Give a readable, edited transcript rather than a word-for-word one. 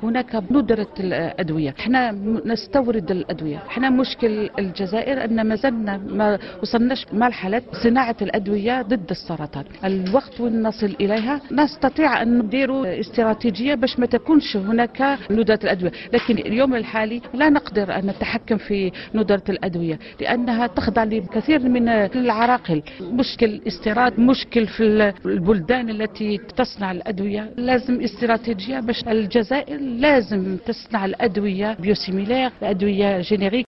هناك ندرة الأدوية، احنا نستورد الأدوية. احنا مشكل الجزائر أن ما زلنا ما وصلناش مرحلة صناعة الأدوية ضد السرطان. الوقت وين نصل إليها نستطيع أن نديروا استراتيجية باش ما تكونش هناك ندرة الأدوية، لكن اليوم الحالي لا نقدر أن نتحكم في ندرة الأدوية لأنها تخضع لكثير من العراقل. مشكل استيراد، مشكل في البلدان التي تصنع الأدوية. لازم استراتيجية باش الجزائر لازم تصنع الأدوية بيوسيميلير، أدوية جينيريك.